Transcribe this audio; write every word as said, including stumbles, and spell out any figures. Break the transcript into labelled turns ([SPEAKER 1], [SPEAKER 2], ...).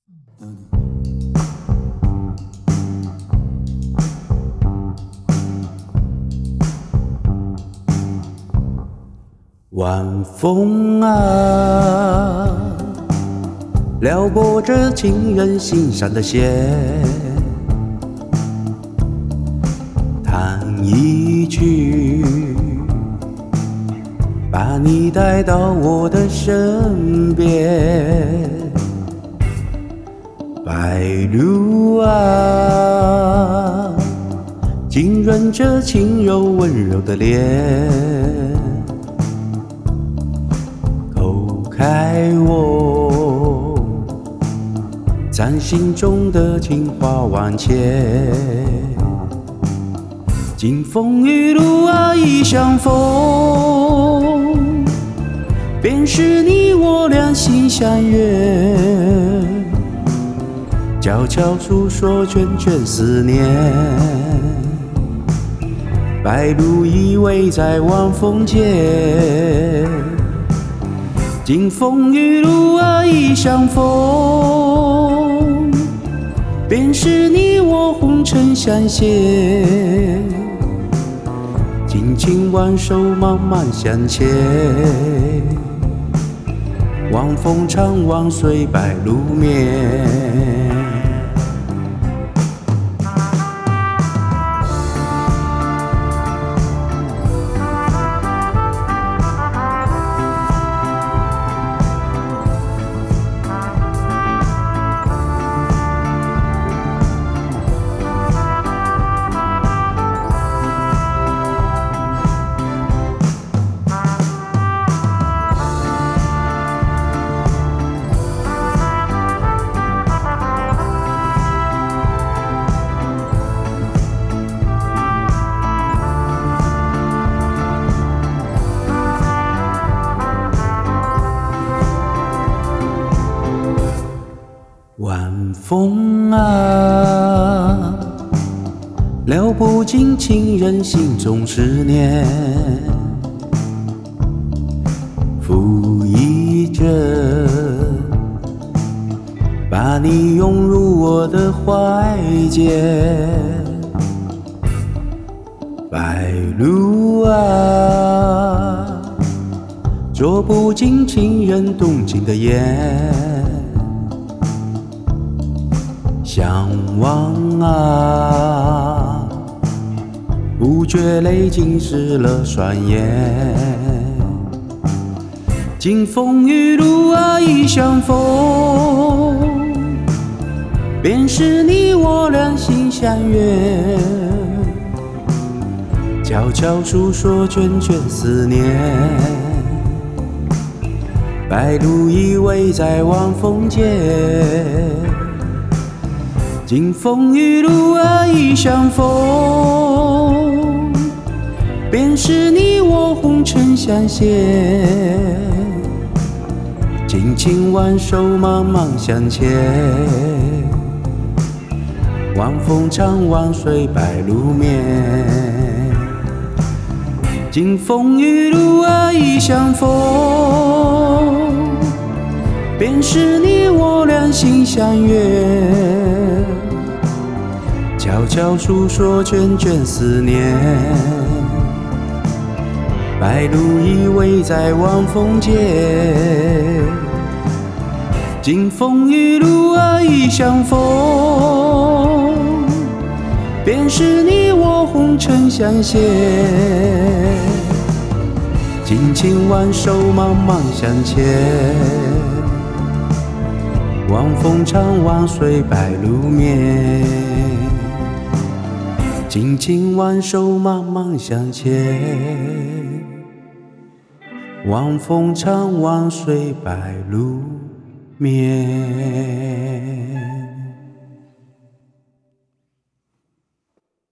[SPEAKER 1] 晚风啊，撩拨着情人心上的弦，弹一曲，把你带到我的身边。白鹭啊，浸润着轻柔温柔的脸，口开我掌心中的情话万千。经风雨路啊，一相逢，便是你我两心相悦，悄悄诉说卷卷思念。白鹭依偎在晚风间，经风雨路啊，一相逢，便是你我红尘相携。紧紧挽手，慢慢向前，望风长望随白鹭眠。晚风啊，撩不尽情人心中思念，拂衣着，把你拥入我的怀间。白鹭啊，捉不尽情人动情的眼。相望啊，不觉泪浸湿了双眼。经风雨路啊，一相逢，便是你我两心相悦，悄悄诉说卷卷思念。白鹭依偎在晚风间，经风雨路啊，一相逢，便是你我红尘相携。紧紧挽手，慢慢向前，望风长望随白鹭眠。经风雨路啊，一相逢，便是你我两心相悦，悄悄诉说卷卷思念。白鹭依偎在晚风间，经风雨路啊，一相逢，便是你我红尘相携。紧紧挽手，慢慢向前，望风长望随白鹭眠。紧紧挽手，慢慢向前，望风长望随白鹭眠。